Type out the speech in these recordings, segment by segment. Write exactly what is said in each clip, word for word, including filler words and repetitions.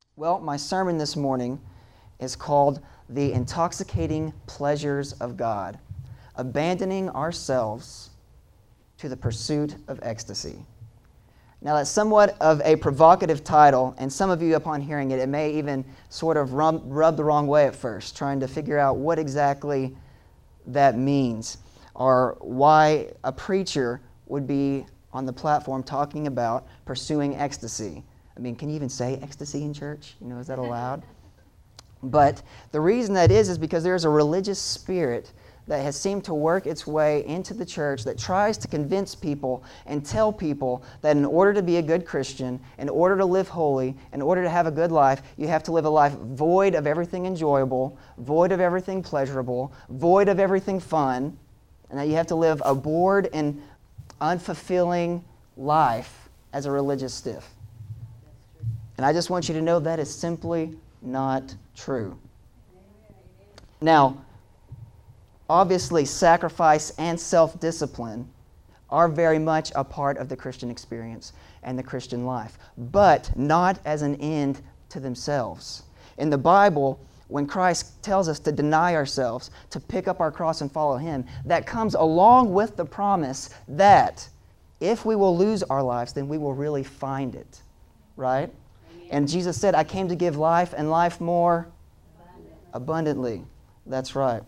Well, my sermon this morning is called The Intoxicating Pleasures of God, Abandoning Ourselves to the Pursuit of Ecstasy. Now, that's somewhat of a provocative title, and some of you, upon hearing it, it may even sort of rub, rub the wrong way at first, trying to figure out what exactly that means, or why a preacher would be on the platform talking about pursuing ecstasy. I mean, can you even say ecstasy in church? You know, is that allowed? But the reason that is is because there's a religious spirit that has seemed to work its way into the church that tries to convince people and tell people that in order to be a good Christian, in order to live holy, in order to have a good life, you have to live a life void of everything enjoyable, void of everything pleasurable, void of everything fun, and that you have to live a bored and unfulfilling life as a religious stiff. And I just want you to know that is simply not true. Now, obviously, sacrifice and self-discipline are very much a part of the Christian experience and the Christian life, but not as an end to themselves. In the Bible, when Christ tells us to deny ourselves, to pick up our cross and follow Him, that comes along with the promise that if we will lose our lives, then we will really find it, right? And Jesus said, I came to give life and life more abundantly. That's right.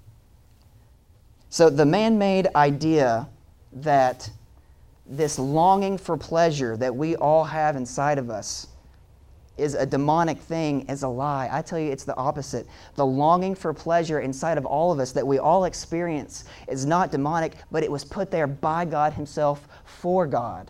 So the man-made idea that this longing for pleasure that we all have inside of us is a demonic thing is a lie. I tell you, it's the opposite. The longing for pleasure inside of all of us that we all experience is not demonic, but it was put there by God Himself for God.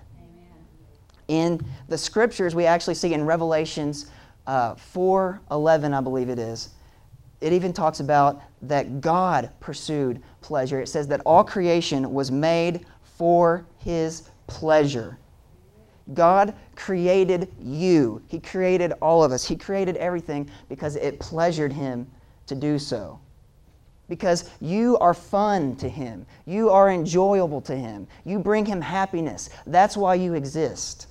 In the Scriptures, we actually see in Revelations uh, four eleven, I believe it is, it even talks about that God pursued pleasure. It says that all creation was made for His pleasure. God created you. He created all of us. He created everything because it pleasured Him to do so. Because you are fun to Him. You are enjoyable to Him. You bring Him happiness. That's why you exist.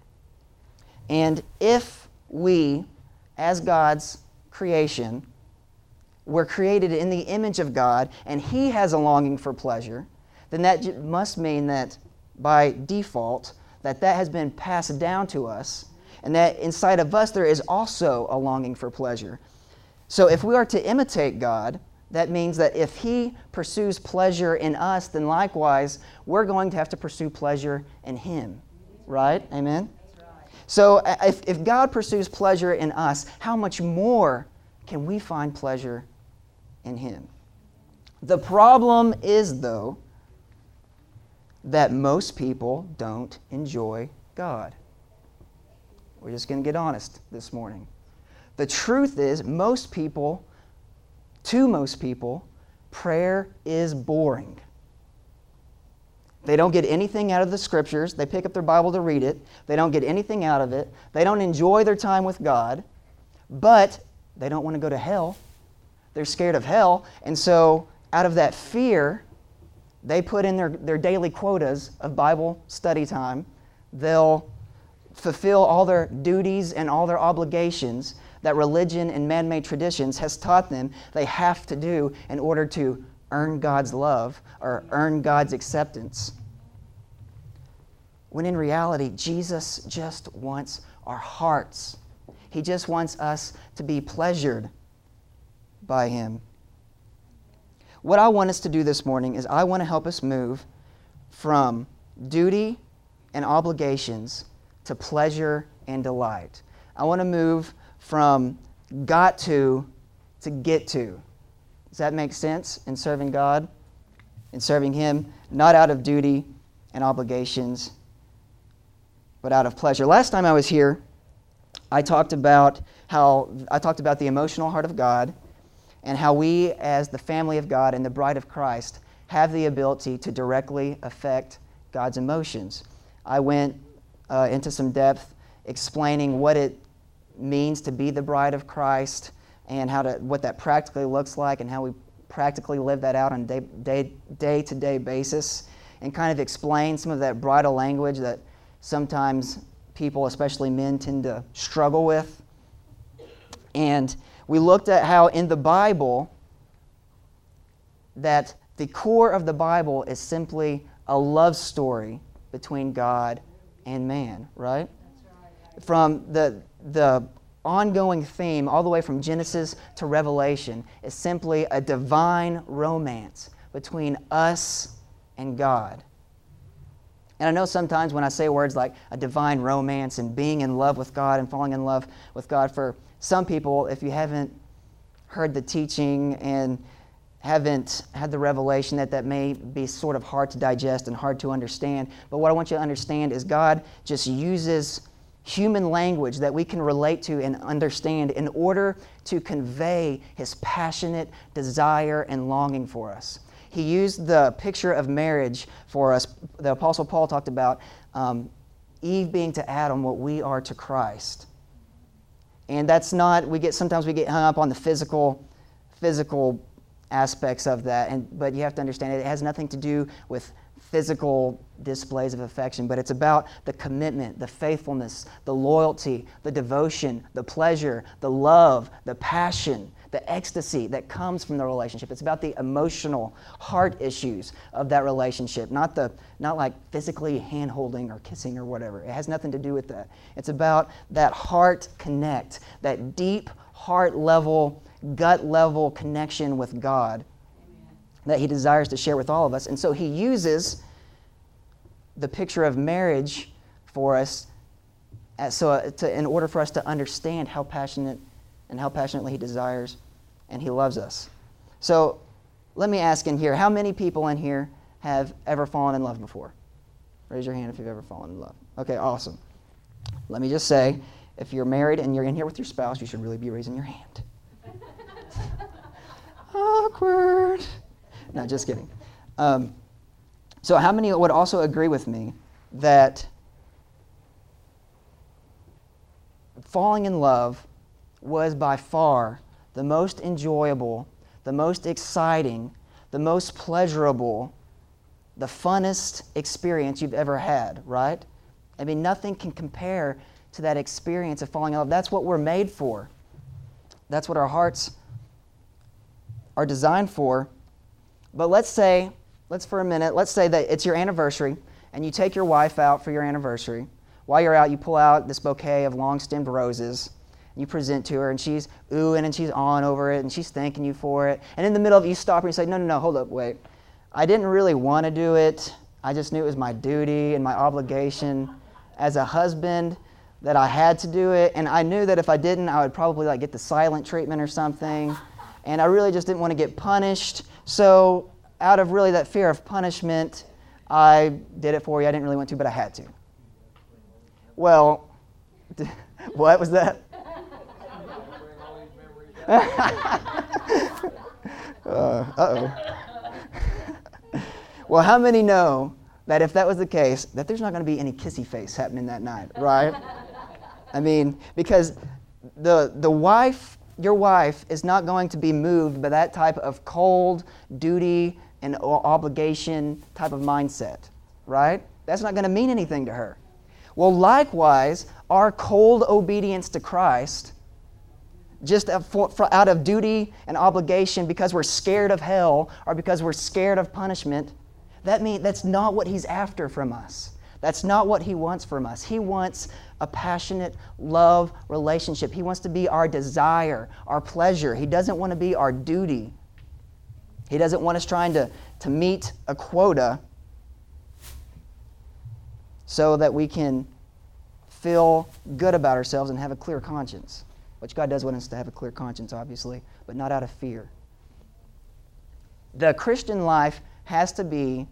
And if we, as God's creation, were created in the image of God and He has a longing for pleasure, then that must mean that by default, that that has been passed down to us, and that inside of us there is also a longing for pleasure. So if we are to imitate God, that means that if He pursues pleasure in us, then likewise, we're going to have to pursue pleasure in Him. Right? Amen? So if, if God pursues pleasure in us, how much more can we find pleasure in Him? The problem is, though, that most people don't enjoy God. We're just going to get honest this morning. The truth is, most people, to most people, prayer is boring. They don't get anything out of the Scriptures. They pick up their Bible to read it. They don't get anything out of it. They don't enjoy their time with God. But they don't want to go to hell. They're scared of hell. And so out of that fear, they put in their, their daily quotas of Bible study time. They'll fulfill all their duties and all their obligations that religion and man-made traditions has taught them they have to do in order to earn God's love or earn God's acceptance. When in reality, Jesus just wants our hearts. He just wants us to be pleasured by Him. What I want us to do this morning is I want to help us move from duty and obligations to pleasure and delight. I want to move from got to to get to. Does that make sense in serving God? In serving Him, not out of duty and obligations, but out of pleasure. Last time I was here, I talked about how I talked about the emotional heart of God and how we, as the family of God and the bride of Christ, have the ability to directly affect God's emotions. I went uh, into some depth explaining what it means to be the bride of Christ, and how to what that practically looks like, and how we practically live that out on a day, day, day-to-day basis, and kind of explain some of that bridal language that sometimes people, especially men, tend to struggle with. And we looked at how in the Bible that the core of the Bible is simply a love story between God and man, right? From the the ongoing theme all the way from Genesis to Revelation is simply a divine romance between us and God. And I know sometimes when I say words like a divine romance and being in love with God and falling in love with God, for some people, if you haven't heard the teaching and haven't had the revelation, that that may be sort of hard to digest and hard to understand. But what I want you to understand is God just uses human language that we can relate to and understand in order to convey His passionate desire and longing for us. He used the picture of marriage for us. The Apostle Paul talked about um, Eve being to Adam what we are to Christ. And that's not, we get sometimes we get hung up on the physical, physical aspects of that, and but you have to understand it, it has nothing to do with physical displays of affection, but it's about the commitment, the faithfulness, the loyalty, the devotion, the pleasure, the love, the passion, the ecstasy that comes from the relationship. It's about the emotional heart issues of that relationship, not the not like physically hand-holding or kissing or whatever. It has nothing to do with that. It's about that heart connect, that deep heart level, gut level connection with God. Amen. That He desires to share with all of us. And so He uses the picture of marriage for us as, so uh, to, in order for us to understand how passionate and how passionately He desires and He loves us. So let me ask in here, how many people in here have ever fallen in love before? Raise your hand if you've ever fallen in love. Okay, awesome. Let me just say, if you're married and you're in here with your spouse, you should really be raising your hand. Awkward. No, just kidding. Um, so how many would also agree with me that falling in love was by far the most enjoyable, the most exciting, the most pleasurable, the funnest experience you've ever had, right? I mean, nothing can compare to that experience of falling in love. That's what we're made for. That's what our hearts are designed for. But let's say, let's for a minute, let's say that it's your anniversary and you take your wife out for your anniversary. While you're out, you pull out this bouquet of long-stemmed roses. You present to her and she's oohing and she's on over it and she's thanking you for it. And in the middle of it, you stop her and you say, no, no, no, hold up, wait. I didn't really want to do it. I just knew it was my duty and my obligation as a husband that I had to do it. And I knew that if I didn't, I would probably like get the silent treatment or something. And I really just didn't want to get punished. So out of really that fear of punishment, I did it for you. I didn't really want to, but I had to. Well, what was that? uh, uh-oh. Well, how many know that if that was the case, that there's not going to be any kissy face happening that night, right? I mean, because the the wife, your wife, is not going to be moved by that type of cold duty and obligation type of mindset, right? That's not going to mean anything to her. Well, likewise, our cold obedience to Christ, just out of duty and obligation because we're scared of hell or because we're scared of punishment, that means that's not what He's after from us. That's not what He wants from us. He wants a passionate love relationship. He wants to be our desire, our pleasure. He doesn't want to be our duty. He doesn't want us trying to, to meet a quota so that we can feel good about ourselves and have a clear conscience, which God does want us to have a clear conscience, obviously, but not out of fear. The Christian life has to be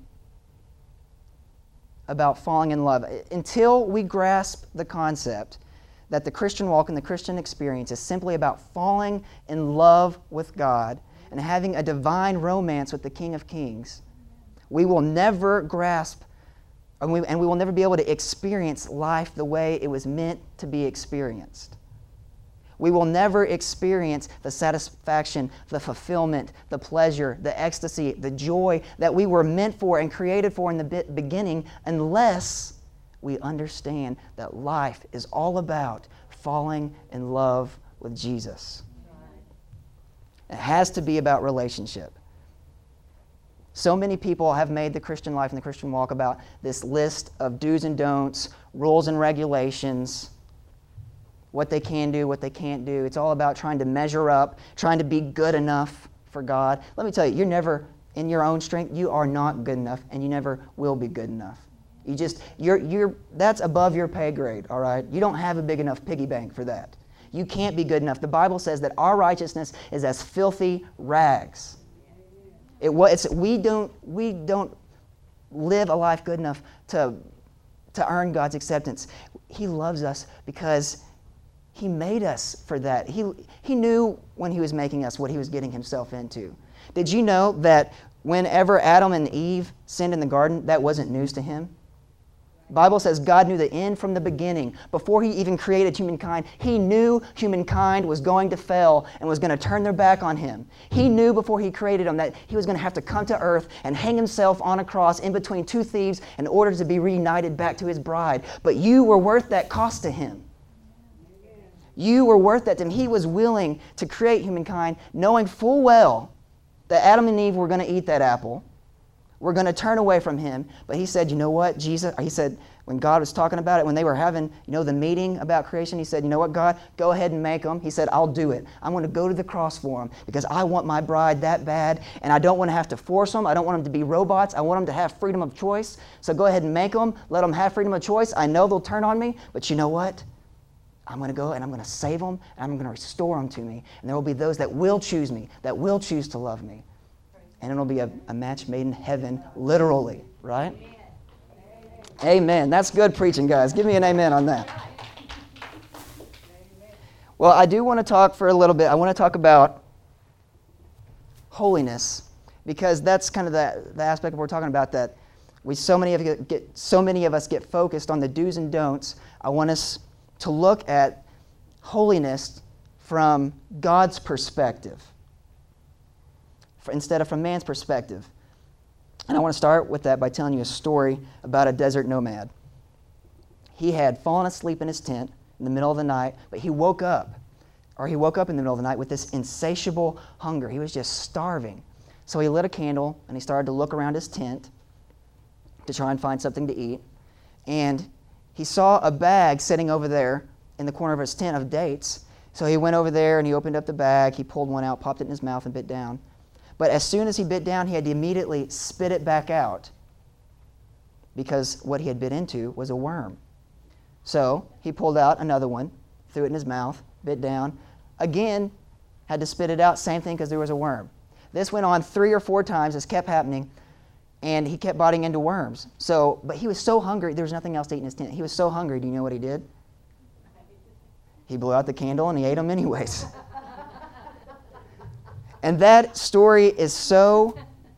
about falling in love. Until we grasp the concept that the Christian walk and the Christian experience is simply about falling in love with God and having a divine romance with the King of Kings, we will never grasp and we, and we will never be able to experience life the way it was meant to be experienced. We will never experience the satisfaction, the fulfillment, the pleasure, the ecstasy, the joy that we were meant for and created for in the beginning unless we understand that life is all about falling in love with Jesus. It has to be about relationship. So many people have made the Christian life and the Christian walk about this list of do's and don'ts, rules and regulations, what they can do, what they can't do. It's all about trying to measure up, trying to be good enough for God. Let me tell you, you're never, in your own strength, you are not good enough, and you never will be good enough. You just, you're, you're, that's above your pay grade, all right? You don't have a big enough piggy bank for that. You can't be good enough. The Bible says that our righteousness is as filthy rags. It, it's, we, don't, we don't live a life good enough to, to earn God's acceptance. He loves us because He made us for that. He, he knew when He was making us what He was getting Himself into. Did you know that whenever Adam and Eve sinned in the garden, that wasn't news to Him? The Bible says God knew the end from the beginning. Before He even created humankind, He knew humankind was going to fail and was going to turn their back on Him. He knew before He created them that He was going to have to come to earth and hang Himself on a cross in between two thieves in order to be reunited back to His bride. But you were worth that cost to Him. You were worth that to Him. He was willing to create humankind knowing full well that Adam and Eve were going to eat that apple. We're going to turn away from Him. But He said, you know what, Jesus, He said, when God was talking about it, when they were having, you know, the meeting about creation, He said, you know what, God, go ahead and make them. He said, I'll do it. I'm going to go to the cross for them because I want my bride that bad, and I don't want to have to force them. I don't want them to be robots. I want them to have freedom of choice. So go ahead and make them. Let them have freedom of choice. I know they'll turn on me, but you know what? I'm going to go and I'm going to save them, and I'm going to restore them to me. And there will be those that will choose me, that will choose to love me. And it'll be a, a match made in heaven, literally, right? Amen. Amen. That's good preaching, guys. Give me an amen on that. Well, I do want to talk for a little bit. I want to talk about holiness, because that's kind of the, the aspect we're talking about, that we so many of get, get so many of us get focused on the do's and don'ts. I want us to look at holiness from God's perspective, instead of from man's perspective. And I want to start with that by telling you a story about a desert nomad. He had fallen asleep in his tent in the middle of the night, but he woke up, or he woke up in the middle of the night with this insatiable hunger. He was just starving. So he lit a candle, and he started to look around his tent to try and find something to eat. And he saw a bag sitting over there in the corner of his tent of dates. So he went over there, and he opened up the bag. He pulled one out, popped it in his mouth, and bit down. But as soon as he bit down, he had to immediately spit it back out, because what he had bit into was a worm. So he pulled out another one, threw it in his mouth, bit down. Again, had to spit it out, same thing, because there was a worm. This went on three or four times. This kept happening, and he kept biting into worms. So, but he was so hungry, there was nothing else to eat in his tent. He was so hungry, do you know what he did? He blew out the candle, and he ate them anyways. And that story is so,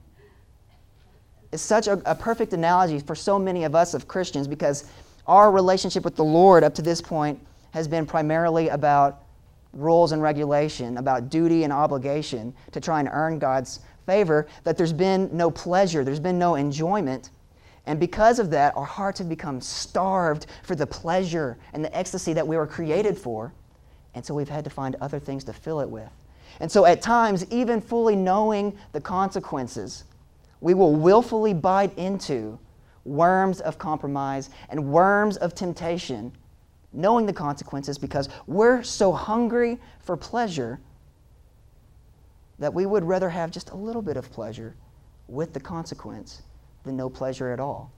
is such a, a perfect analogy for so many of us of Christians, because our relationship with the Lord up to this point has been primarily about rules and regulation, about duty and obligation to try and earn God's favor, that there's been no pleasure, there's been no enjoyment. And because of that, our hearts have become starved for the pleasure and the ecstasy that we were created for. And so we've had to find other things to fill it with. And so at times, even fully knowing the consequences, we will willfully bite into worms of compromise and worms of temptation, knowing the consequences, because we're so hungry for pleasure that we would rather have just a little bit of pleasure with the consequence than no pleasure at all.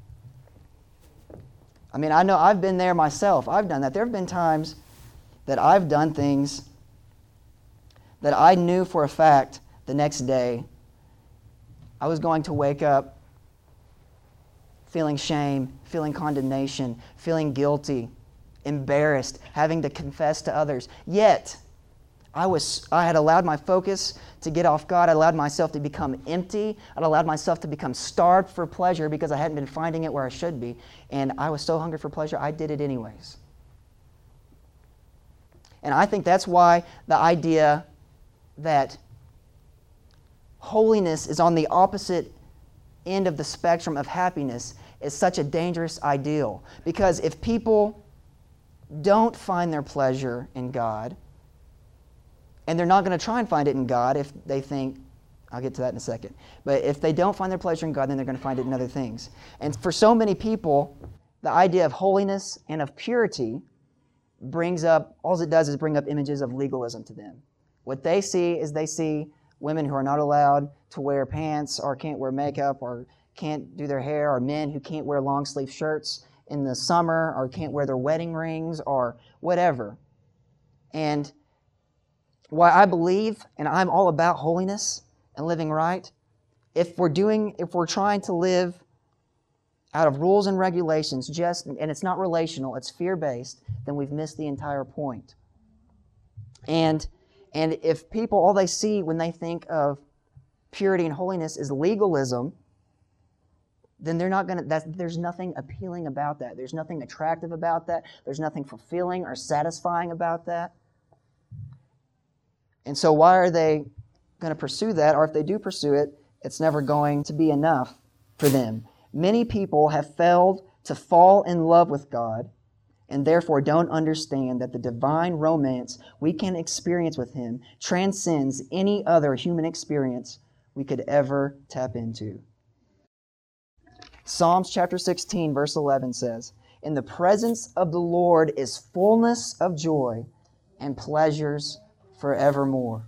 I mean, I know I've been there myself. I've done that. There have been times that I've done things that I knew for a fact the next day I was going to wake up feeling shame, feeling condemnation, feeling guilty, embarrassed, having to confess to others. Yet, I was I had allowed my focus to get off God. I allowed myself to become empty. I allowed myself to become starved for pleasure because I hadn't been finding it where I should be. And I was so hungry for pleasure, I did it anyways. And I think that's why the idea that holiness is on the opposite end of the spectrum of happiness is such a dangerous ideal. Because if people don't find their pleasure in God, And they're not going to try and find it in God if they think, I'll get to that in a second. But if they don't find their pleasure in God, then they're going to find it in other things. And for so many people, the idea of holiness and of purity brings up, all it does is bring up images of legalism to them. What they see is they see women who are not allowed to wear pants or can't wear makeup or can't do their hair, or men who can't wear long sleeve shirts in the summer or can't wear their wedding rings or whatever. And why I believe, and I'm all about holiness and living right, if we're doing, if we're trying to live out of rules and regulations, just, and it's not relational, it's fear-based, then we've missed the entire point. And, and if people, all they see when they think of purity and holiness is legalism, then they're not going to, there's nothing appealing about that. There's nothing attractive about that. There's nothing fulfilling or satisfying about that. And so why are they going to pursue that? Or if they do pursue it, it's never going to be enough for them. Many people have failed to fall in love with God and therefore don't understand that the divine romance we can experience with Him transcends any other human experience we could ever tap into. Psalms chapter sixteen, verse eleven says, "In the presence of the Lord is fullness of joy, and pleasures forevermore."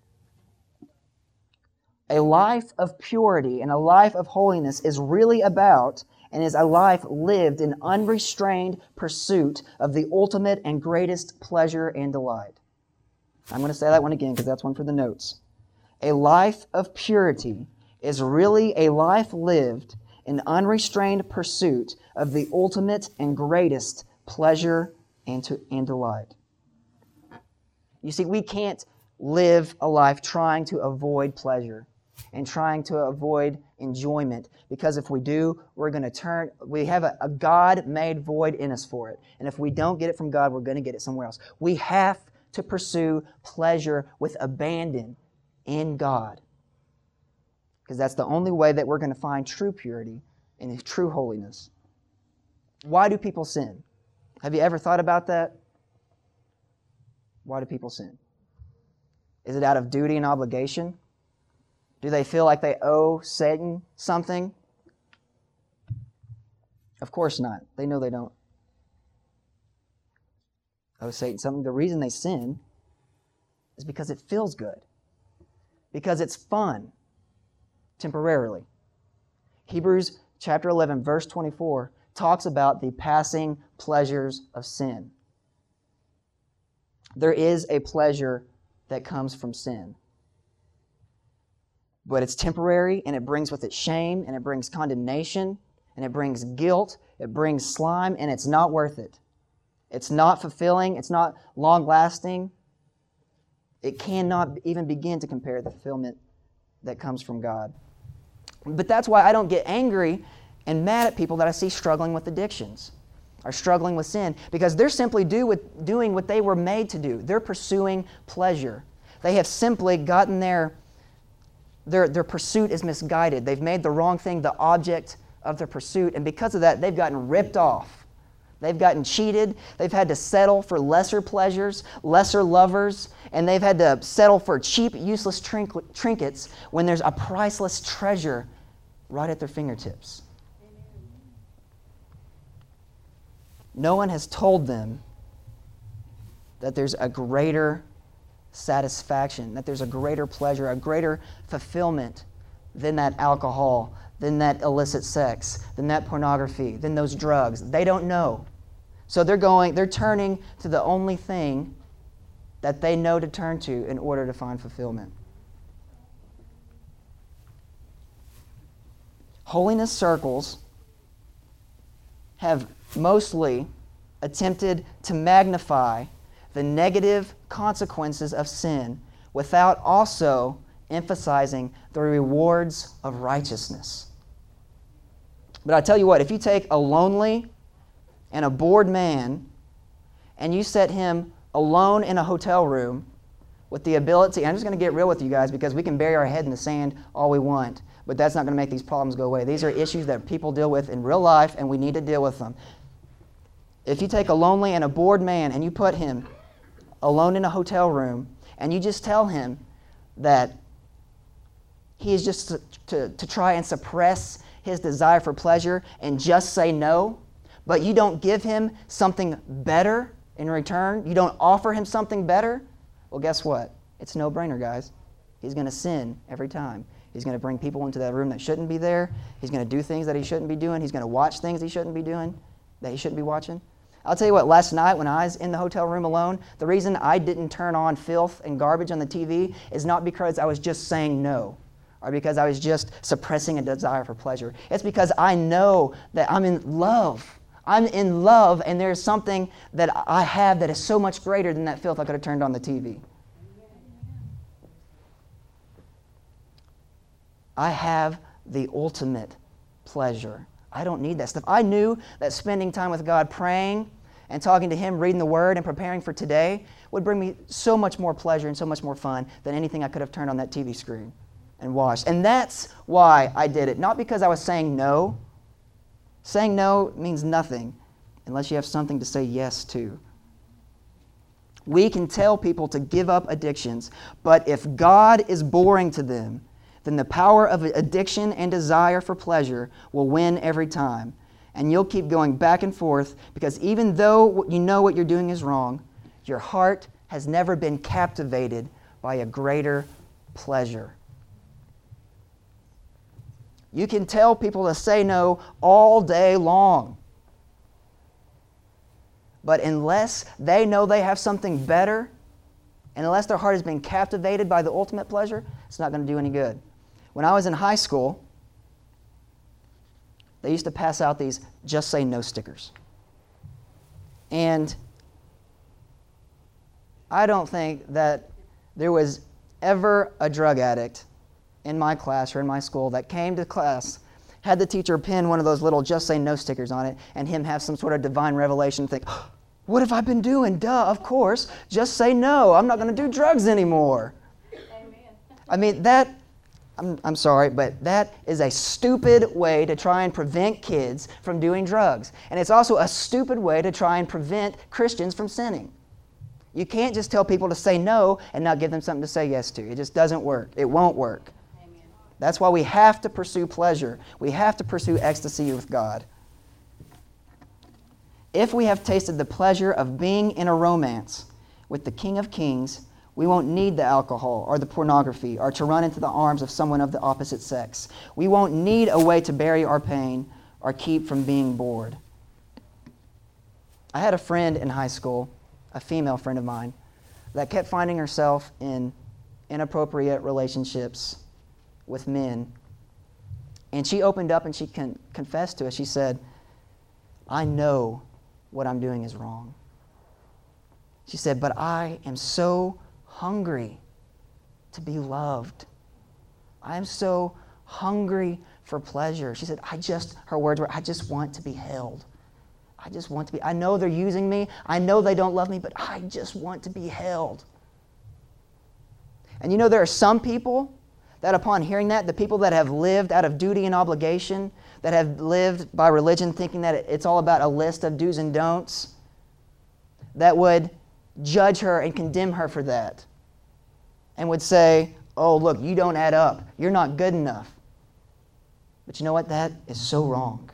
A life of purity and a life of holiness is really about and is a life lived in unrestrained pursuit of the ultimate and greatest pleasure and delight. I'm going to say that one again because that's one for the notes. A life of purity is really a life lived in unrestrained pursuit of the ultimate and greatest pleasure and, to, and delight. You see, we can't live a life trying to avoid pleasure and trying to avoid enjoyment, because if we do, we're going to turn, we have a, a God-made void in us for it. And if we don't get it from God, we're going to get it somewhere else. We have to pursue pleasure with abandon in God, because that's the only way that we're going to find true purity and true holiness. Why do people sin? Have you ever thought about that? Why do people sin? Is it out of duty and obligation? Do they feel like they owe Satan something? Of course not. They know they don't owe Satan something. The reason they sin is because it feels good, because it's fun temporarily. Hebrews chapter eleven, verse twenty-four talks about the passing pleasures of sin. There is a pleasure that comes from sin, but it's temporary, and it brings with it shame, and it brings condemnation, and it brings guilt, it brings slime, and it's not worth it. It's not fulfilling, it's not long-lasting. It cannot even begin to compare the fulfillment that comes from God. But that's why I don't get angry and mad at people that I see struggling with addictions or struggling with sin, because they're simply do with, doing what they were made to do. They're pursuing pleasure. They have simply gotten their, their, their pursuit is misguided. They've made the wrong thing the object of their pursuit, and because of that, they've gotten ripped off. They've gotten cheated. They've had to settle for lesser pleasures, lesser lovers, and they've had to settle for cheap, useless trink- trinkets when there's a priceless treasure right at their fingertips. No one has told them that there's a greater satisfaction, that there's a greater pleasure, a greater fulfillment than that alcohol, than that illicit sex, than that pornography, than those drugs. They don't know. So they're going, they're turning to the only thing that they know to turn to in order to find fulfillment. Holiness circles have mostly attempted to magnify the negative consequences of sin without also emphasizing the rewards of righteousness. But I tell you what, if you take a lonely and a bored man and you set him alone in a hotel room with the ability, I'm just going to get real with you guys because we can bury our head in the sand all we want, but that's not going to make these problems go away. These are issues that people deal with in real life, and we need to deal with them. If you take a lonely and a bored man and you put him alone in a hotel room and you just tell him that he is just to, to, to try and suppress his desire for pleasure and just say no, but you don't give him something better in return, you don't offer him something better, well, guess what? It's a no-brainer, guys. He's going to sin every time. He's going to bring people into that room that shouldn't be there. He's going to do things that he shouldn't be doing. He's going to watch things he shouldn't be doing, that he shouldn't be watching. I'll tell you what, last night when I was in the hotel room alone, the reason I didn't turn on filth and garbage on the T V is not because I was just saying no, or because I was just suppressing a desire for pleasure. It's because I know that I'm in love. I'm in love, and there's something that I have that is so much greater than that filth I could have turned on the T V. I have the ultimate pleasure. I don't need that stuff. I knew that spending time with God, praying and talking to Him, reading the Word, and preparing for today would bring me so much more pleasure and so much more fun than anything I could have turned on that T V screen and watched. And that's why I did it. Not because I was saying no. Saying no means nothing unless you have something to say yes to. We can tell people to give up addictions, but if God is boring to them, then the power of addiction and desire for pleasure will win every time. And you'll keep going back and forth because even though you know what you're doing is wrong, your heart has never been captivated by a greater pleasure. You can tell people to say no all day long. But unless they know they have something better, and unless their heart has been captivated by the ultimate pleasure, it's not going to do any good. When I was in high school, they used to pass out these Just Say No stickers. And I don't think that there was ever a drug addict in my class or in my school that came to class, had the teacher pin one of those little Just Say No stickers on it, and him have some sort of divine revelation, think, what have I been doing? Duh, of course. Just say no. I'm not going to do drugs anymore. Amen. I mean, that, I'm, I'm sorry, but that is a stupid way to try and prevent kids from doing drugs. And it's also a stupid way to try and prevent Christians from sinning. You can't just tell people to say no and not give them something to say yes to. It just doesn't work. It won't work. Amen. That's why we have to pursue pleasure. We have to pursue ecstasy with God. If we have tasted the pleasure of being in a romance with the King of Kings, we won't need the alcohol or the pornography or to run into the arms of someone of the opposite sex. We won't need a way to bury our pain or keep from being bored. I had a friend in high school, a female friend of mine, that kept finding herself in inappropriate relationships with men. And she opened up and she con- confessed to us. She said, I know what I'm doing is wrong. She said, but I am so hungry to be loved. I am so hungry for pleasure. She said, I just, her words were, I just want to be held. I just want to be, I know they're using me. I know they don't love me, but I just want to be held. And you know, there are some people that upon hearing that, the people that have lived out of duty and obligation, that have lived by religion thinking that it's all about a list of do's and don'ts, that would judge her and condemn her for that. And would say, oh, look, you don't add up. You're not good enough. But you know what? That is so wrong.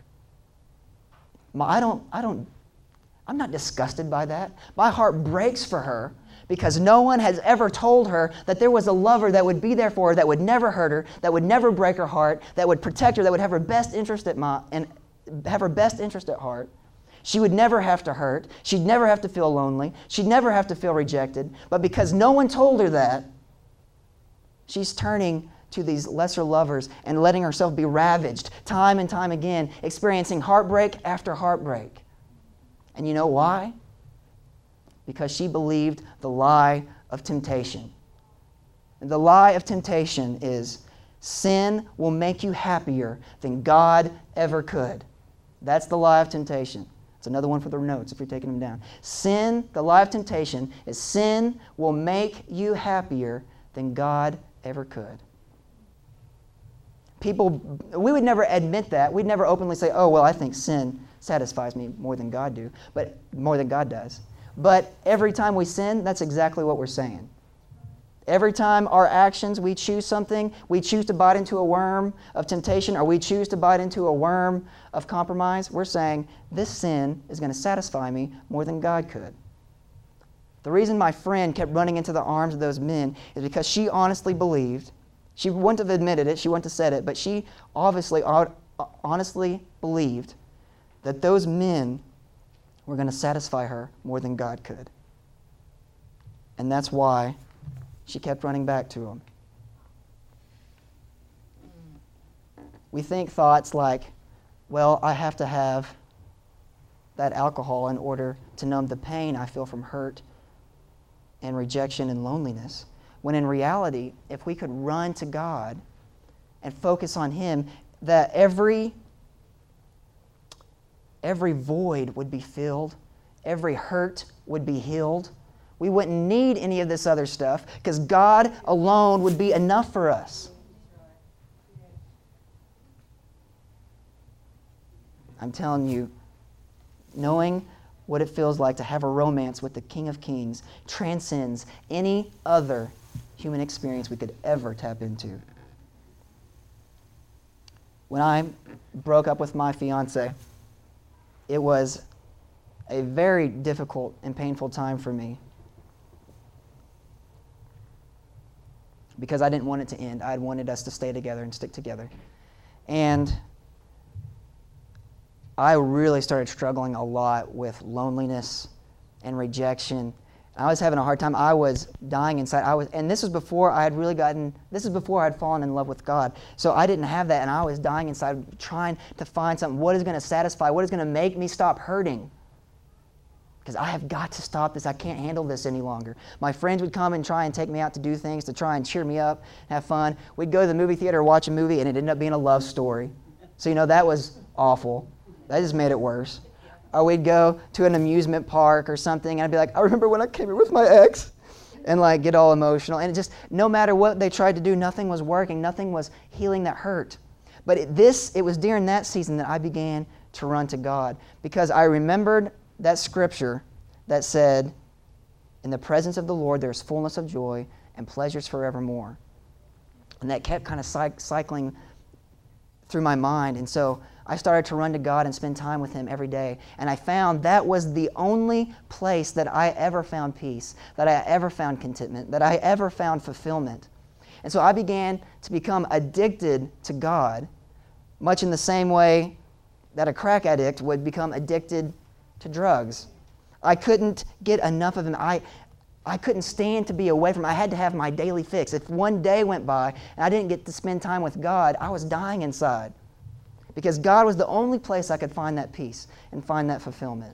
I don't, I don't, I'm not disgusted by that. My heart breaks for her because no one has ever told her that there was a lover that would be there for her, that would never hurt her, that would never break her heart, that would protect her, that would have her best interest at my, and have her best interest at heart. She would never have to hurt. She'd never have to feel lonely. She'd never have to feel rejected. But because no one told her that, she's turning to these lesser lovers and letting herself be ravaged time and time again, experiencing heartbreak after heartbreak. And you know why? Because she believed the lie of temptation. And the lie of temptation is sin will make you happier than God ever could. That's the lie of temptation. It's another one for the notes if you're taking them down. Sin, the lie of temptation, is sin will make you happier than God ever could. People, we would never admit that. We'd never openly say, oh, well, I think sin satisfies me more than God do, but more than God does. But every time we sin, that's exactly what we're saying. Every time our actions, we choose something, we choose to bite into a worm of temptation, or we choose to bite into a worm of compromise, we're saying, this sin is going to satisfy me more than God could. The reason my friend kept running into the arms of those men is because she honestly believed, she wouldn't have admitted it, she wouldn't have said it, but she obviously honestly believed that those men were going to satisfy her more than God could. And that's why she kept running back to him. We think thoughts like, well, I have to have that alcohol in order to numb the pain I feel from hurt and rejection and loneliness. When in reality, if we could run to God and focus on Him, that every, every void would be filled, every hurt would be healed. We wouldn't need any of this other stuff because God alone would be enough for us. I'm telling you, knowing what it feels like to have a romance with the King of Kings transcends any other human experience we could ever tap into. When I broke up with my fiance, it was a very difficult and painful time for me, because I didn't want it to end. I had wanted us to stay together and stick together. And I really started struggling a lot with loneliness and rejection. I was having a hard time. I was dying inside. I was, and this was before I had really gotten, this is before I had fallen in love with God. So I didn't have that, and I was dying inside trying to find something. What is going to satisfy? What is going to make me stop hurting? Because I have got to stop this. I can't handle this any longer. My friends would come and try and take me out to do things, to try and cheer me up, have fun. We'd go to the movie theater, watch a movie, and it ended up being a love story. So, you know, that was awful. That just made it worse. Or we'd go to an amusement park or something, and I'd be like, I remember when I came here with my ex, and like get all emotional. And it just, no matter what they tried to do, nothing was working. Nothing was healing that hurt. But it, this, it was during that season that I began to run to God, because I remembered that scripture that said, in the presence of the Lord there is fullness of joy and pleasures forevermore. And that kept kind of cycling through my mind. And so I started to run to God and spend time with Him every day. And I found that was the only place that I ever found peace, that I ever found contentment, that I ever found fulfillment. And so I began to become addicted to God, much in the same way that a crack addict would become addicted to drugs. I couldn't get enough of Him. I, I couldn't stand to be away from Him. I had to have my daily fix. If one day went by and I didn't get to spend time with God, I was dying inside, because God was the only place I could find that peace and find that fulfillment.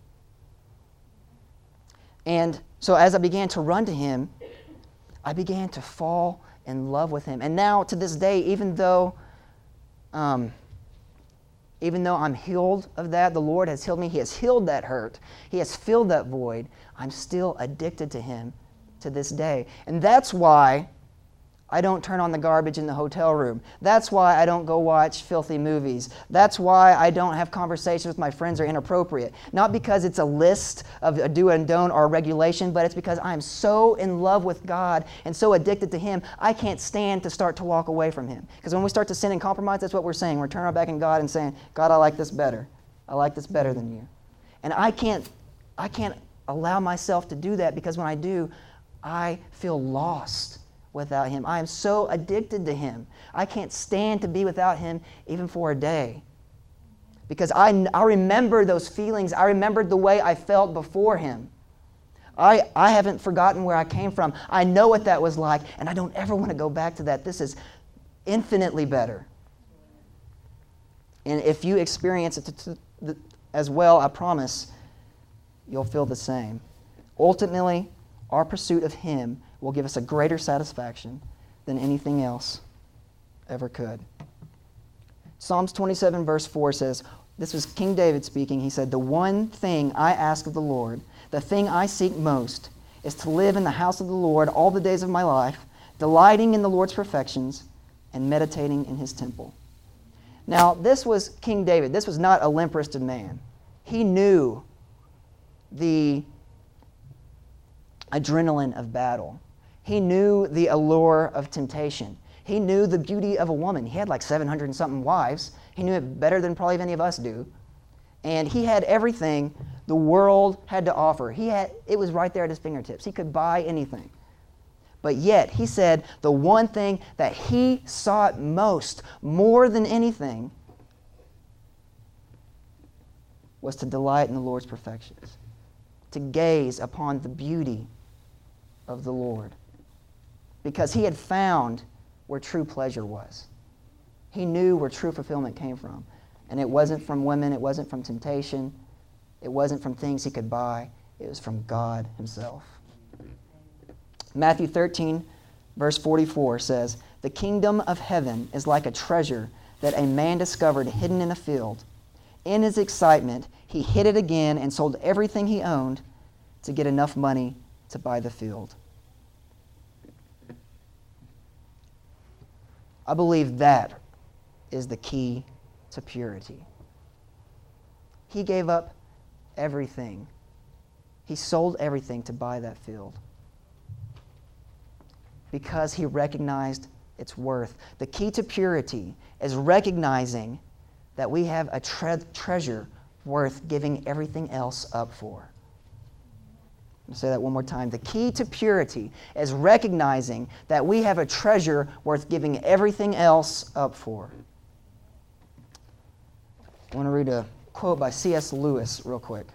And so as I began to run to Him, I began to fall in love with Him. And now to this day, even though um, Even though I'm healed of that, the Lord has healed me, He has healed that hurt, He has filled that void, I'm still addicted to Him to this day. And that's why I don't turn on the garbage in the hotel room. That's why I don't go watch filthy movies. That's why I don't have conversations with my friends that are inappropriate. Not because it's a list of a do and don't or a regulation, but it's because I'm so in love with God and so addicted to Him, I can't stand to start to walk away from Him. Because when we start to sin and compromise, that's what we're saying. We're turning our back on God and saying, God, I like this better. I like this better than you. And I can't, I can't allow myself to do that, because when I do, I feel lost without Him. I am so addicted to Him. I can't stand to be without Him even for a day. Because I, I remember those feelings. I remembered the way I felt before Him. I, I haven't forgotten where I came from. I know what that was like, and I don't ever want to go back to that. This is infinitely better. And if you experience it to, to, to, as well, I promise you'll feel the same. Ultimately, our pursuit of Him will give us a greater satisfaction than anything else ever could. Psalms twenty-seven verse four says, this was King David speaking, he said, the one thing I ask of the Lord, the thing I seek most, is to live in the house of the Lord all the days of my life, delighting in the Lord's perfections and meditating in His temple. Now, this was King David. This was not a limp-wristed man. He knew the adrenaline of battle. He knew the allure of temptation. He knew the beauty of a woman. He had like seven hundred and something wives. He knew it better than probably any of us do. And he had everything the world had to offer. He had, it was right there at his fingertips. He could buy anything. But yet, he said the one thing that he sought most, more than anything, was to delight in the Lord's perfections, to gaze upon the beauty of the Lord. Because he had found where true pleasure was. He knew where true fulfillment came from. And it wasn't from women, it wasn't from temptation, it wasn't from things he could buy, it was from God himself. Matthew thirteen, verse forty-four says, "The kingdom of heaven is like a treasure that a man discovered hidden in a field. In his excitement, he hid it again and sold everything he owned to get enough money to buy the field." I believe that is the key to purity. He gave up everything. He sold everything to buy that field because he recognized its worth. The key to purity is recognizing that we have a tre- treasure worth giving everything else up for. I'll say that one more time. The key to purity is recognizing that we have a treasure worth giving everything else up for. I want to read a quote by C S Lewis real quick.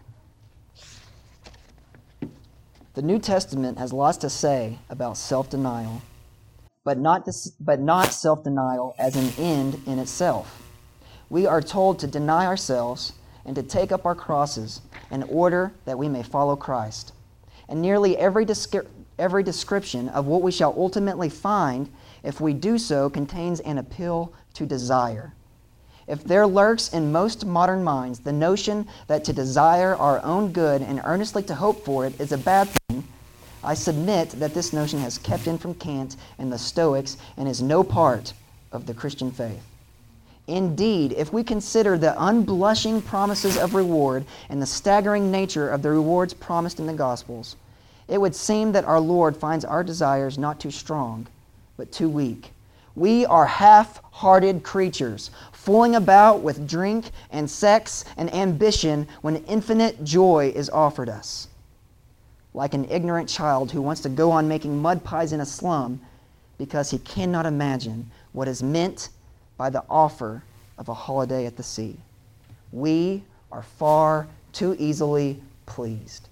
"The New Testament has lots to say about self-denial, but not, dis- but not self-denial as an end in itself. We are told to deny ourselves and to take up our crosses in order that we may follow Christ. And nearly every, descri- every description of what we shall ultimately find if we do so contains an appeal to desire. If there lurks in most modern minds the notion that to desire our own good and earnestly to hope for it is a bad thing, I submit that this notion has kept in from Kant and the Stoics and is no part of the Christian faith. Indeed, if we consider the unblushing promises of reward and the staggering nature of the rewards promised in the Gospels, it would seem that our Lord finds our desires not too strong, but too weak. We are half-hearted creatures, fooling about with drink and sex and ambition when infinite joy is offered us. Like an ignorant child who wants to go on making mud pies in a slum because he cannot imagine what is meant by the offer of a holiday at the sea. We are far too easily pleased."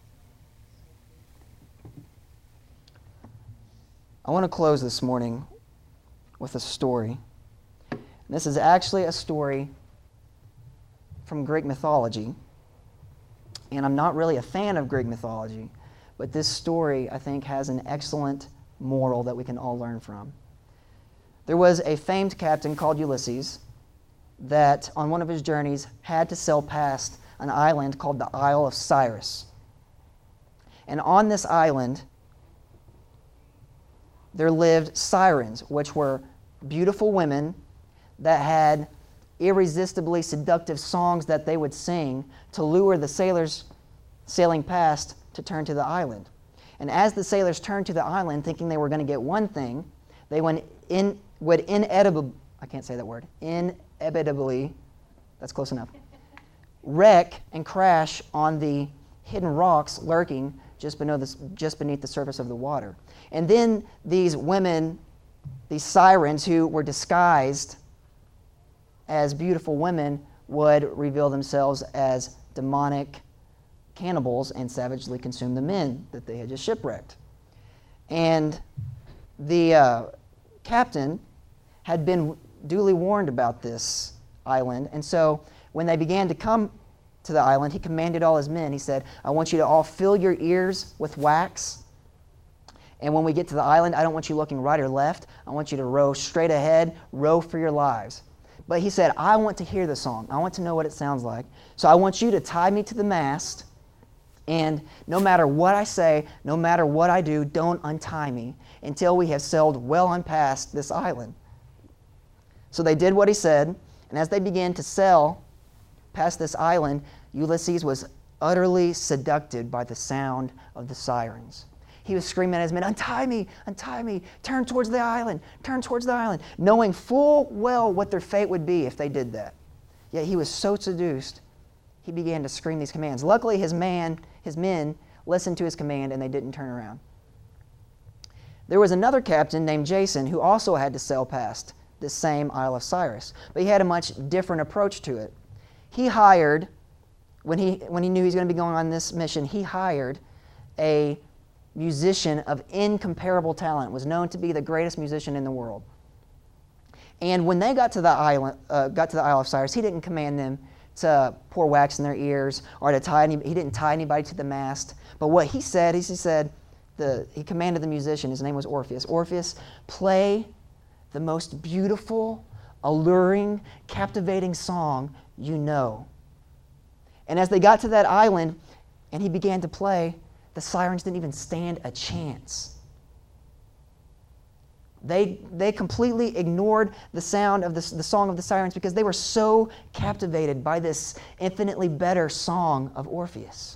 I want to close this morning with a story. This is actually a story from Greek mythology. And I'm not really a fan of Greek mythology, but this story, I think, has an excellent moral that we can all learn from. There was a famed captain called Ulysses that, on one of his journeys, had to sail past an island called the Isle of Cyrus. And on this island, there lived sirens, which were beautiful women that had irresistibly seductive songs that they would sing to lure the sailors sailing past to turn to the island. And as the sailors turned to the island thinking they were going to get one thing, they went in, would inevitably, I can't say that word, inevitably, that's close enough, wreck and crash on the hidden rocks lurking just beneath the, just beneath the surface of the water. And then these women, these sirens who were disguised as beautiful women, would reveal themselves as demonic cannibals and savagely consume the men that they had just shipwrecked. And the uh, captain had been duly warned about this island, and so when they began to come to the island, he commanded all his men, he said, "I want you to all fill your ears with wax, and when we get to the island, I don't want you looking right or left. I want you to row straight ahead, row for your lives." But he said, "I want to hear the song. I want to know what it sounds like. So I want you to tie me to the mast, and no matter what I say, no matter what I do, don't untie me until we have sailed well on past this island." So they did what he said, and as they began to sail past this island, Ulysses was utterly seduced by the sound of the sirens. he was screaming at his men, untie me, untie me, turn towards the island, turn towards the island, knowing full well what their fate would be if they did that. Yet he was so seduced, he began to scream these commands. Luckily, his man, his men listened to his command and they didn't turn around. There was another captain named Jason who also had to sail past this same Isle of Cyrus, but he had a much different approach to it. He hired, when he, when he knew he was going to be going on this mission, he hired a musician of incomparable talent, was known to be the greatest musician in the world. And when they got to the island, uh, got to the Isle of Cyrus, he didn't command them to pour wax in their ears or to tie any, he didn't tie anybody to the mast. But what he said is he said, the, he commanded the musician, his name was Orpheus, Orpheus, play the most beautiful, alluring, captivating song you know. And as they got to that island and he began to play, the sirens didn't even stand a chance. They, they completely ignored the sound of the, the song of the sirens because they were so captivated by this infinitely better song of Orpheus.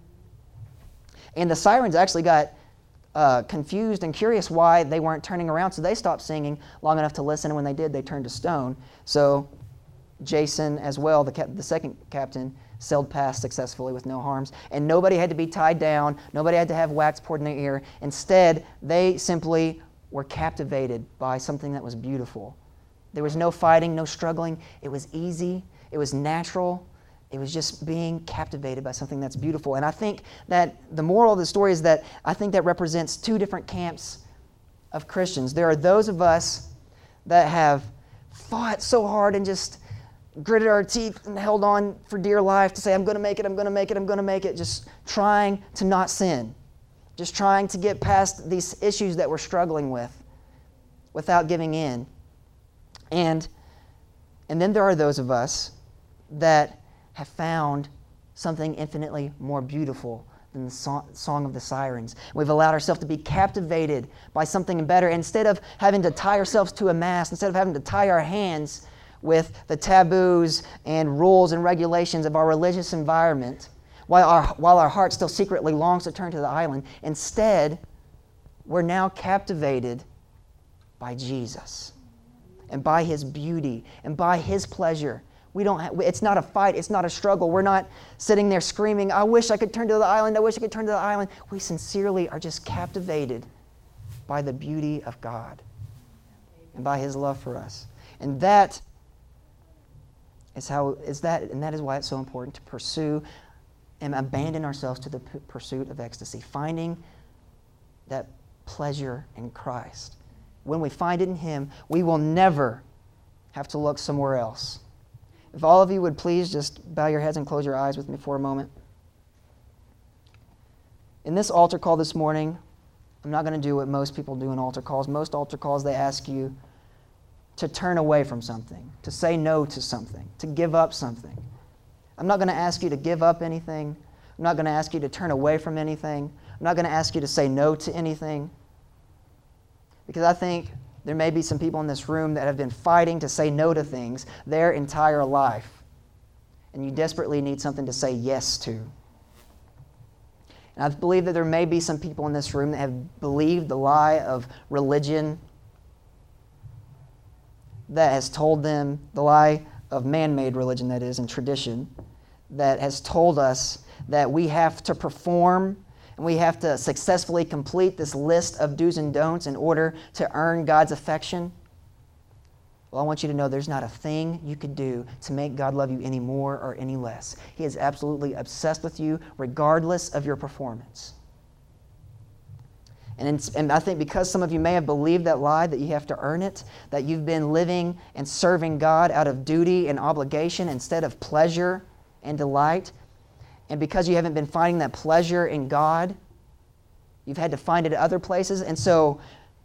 And the sirens actually got uh, confused and curious why they weren't turning around, so they stopped singing long enough to listen, and when they did, they turned to stone. So Jason as well, the, cap- the second captain, sailed past successfully with no harms, and nobody had to be tied down, nobody had to have wax poured in their ear. Instead, they simply were captivated by something that was beautiful. There was no fighting, no struggling. It was easy, it was natural, it was just being captivated by something that's beautiful. And I think that the moral of the story is that I think that represents two different camps of Christians. There are those of us that have fought so hard and just gritted our teeth and held on for dear life to say, I'm going to make it, I'm going to make it, I'm going to make it, just trying to not sin, just trying to get past these issues that we're struggling with without giving in. And, and then there are those of us that have found something infinitely more beautiful than the song, song of the sirens. We've allowed ourselves to be captivated by something better. Instead of having to tie ourselves to a mast, instead of having to tie our hands with the taboos and rules and regulations of our religious environment, while our, while our heart still secretly longs to turn to the island, instead, we're now captivated by Jesus and by His beauty and by His pleasure. We don't have, it's not a fight, it's not a struggle. We're not sitting there screaming, I wish I could turn to the island, I wish I could turn to the island. We sincerely are just captivated by the beauty of God and by His love for us. And that is how is that and that is why it's so important to pursue and abandon ourselves to the p- pursuit of ecstasy, finding that pleasure in Christ. When we find it in Him, we will never have to look somewhere else. If all of you would please just bow your heads and close your eyes with me for a moment. In this altar call this morning, I'm not going to do what most people do in altar calls. Most altar calls, they ask you to turn away from something, to say no to something, to give up something. I'm not going to ask you to give up anything. I'm not going to ask you to turn away from anything. I'm not going to ask you to say no to anything. Because I think there may be some people in this room that have been fighting to say no to things their entire life. And you desperately need something to say yes to. And I believe that there may be some people in this room that have believed the lie of religion that has told them, the lie of man-made religion that is, and tradition, that has told us that we have to perform and we have to successfully complete this list of do's and don'ts in order to earn God's affection. Well, I want you to know there's not a thing you could do to make God love you any more or any less. He is absolutely obsessed with you regardless of your performance. And, in, and I think because some of you may have believed that lie, that you have to earn it, that you've been living and serving God out of duty and obligation instead of pleasure and delight, and because you haven't been finding that pleasure in God, you've had to find it at other places, and so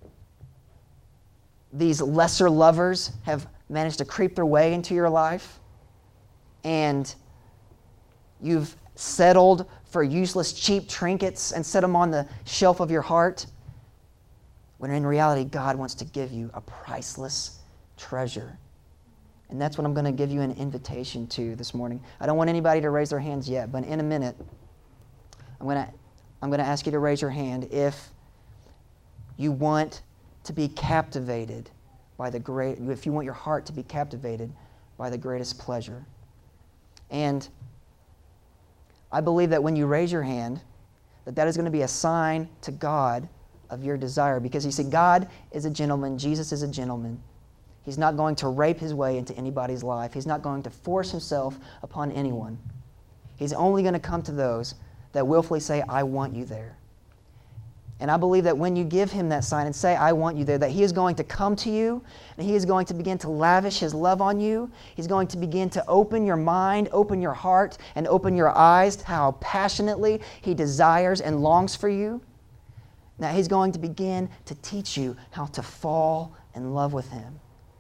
these lesser lovers have managed to creep their way into your life, and you've settled for useless, cheap trinkets and set them on the shelf of your heart, when in reality, God wants to give you a priceless treasure. And that's what I'm going to give you an invitation to this morning. I don't want anybody to raise their hands yet, but in a minute, I'm going to I'm going to ask you to raise your hand if you want to be captivated by the great, if you want your heart to be captivated by the greatest pleasure. And I believe that when you raise your hand, that that is going to be a sign to God of your desire. Because you see, God is a gentleman. Jesus is a gentleman. He's not going to rape his way into anybody's life. He's not going to force himself upon anyone. He's only going to come to those that willfully say, I want you there. And I believe that when you give him that sign and say, I want you there, that he is going to come to you and he is going to begin to lavish his love on you. He's going to begin to open your mind, open your heart, and open your eyes to how passionately he desires and longs for you. Now he's going to begin to teach you how to fall in love with him.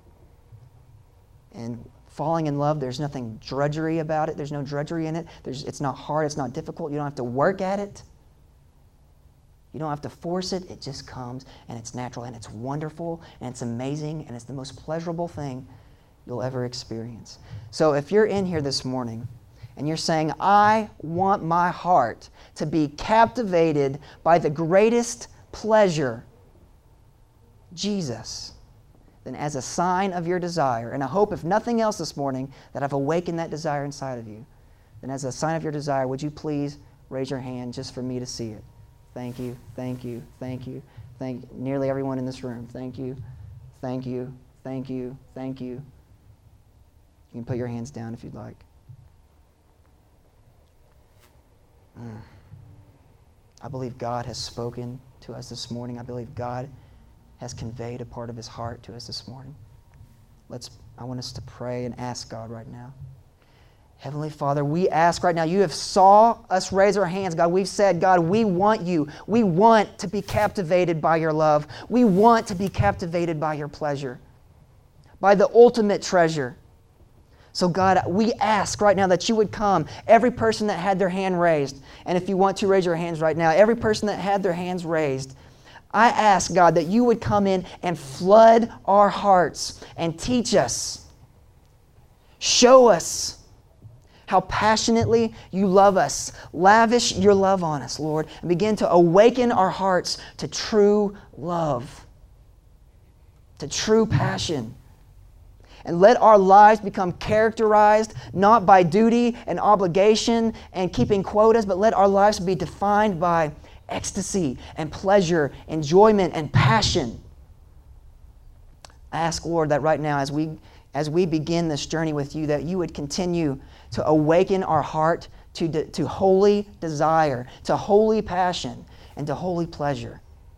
And falling in love, there's nothing drudgery about it. There's no drudgery in it. There's, it's not hard. It's not difficult. You don't have to work at it. You don't have to force it. It just comes, and it's natural, and it's wonderful, and it's amazing, and it's the most pleasurable thing you'll ever experience. So if you're in here this morning, and you're saying, I want my heart to be captivated by the greatest pleasure, Jesus, then as a sign of your desire, and I hope if nothing else this morning that I've awakened that desire inside of you, then as a sign of your desire, would you please raise your hand just for me to see it? Thank you, thank you, thank you, thank nearly everyone in this room. Thank you, thank you, thank you, thank you. You can put your hands down if you'd like. Mm. I believe God has spoken to us this morning. I believe God has conveyed a part of his heart to us this morning. Let's, I want us to pray and ask God right now. Heavenly Father, we ask right now, you have saw us raise our hands, God. We've said, God, we want you. We want to be captivated by your love. We want to be captivated by your pleasure, by the ultimate treasure. So God, we ask right now that you would come, every person that had their hand raised, and if you want to raise your hands right now, every person that had their hands raised, I ask, God, that you would come in and flood our hearts and teach us, show us how passionately you love us. Lavish your love on us, Lord, and begin to awaken our hearts to true love, to true passion. And let our lives become characterized not by duty and obligation and keeping quotas, but let our lives be defined by ecstasy and pleasure, enjoyment and passion. I ask, Lord, that right now as we as we begin this journey with you, that you would continue to awaken our heart to, de- to holy desire, to holy passion, and to holy pleasure.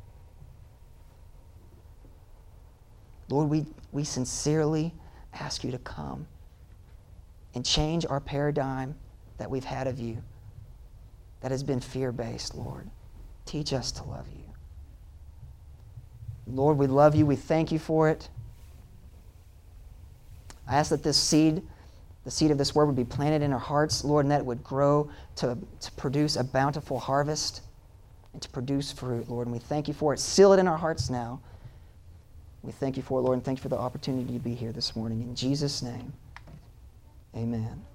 Lord, we, we sincerely ask you to come and change our paradigm that we've had of you that has been fear-based, Lord. Teach us to love you. Lord, we love you. We thank you for it. I ask that this seed, the seed of this word, would be planted in our hearts, Lord, and that it would grow to, to produce a bountiful harvest and to produce fruit, Lord. And we thank you for it. Seal it in our hearts now. We thank you for it, Lord, and thank you for the opportunity to be here this morning. In Jesus' name, amen.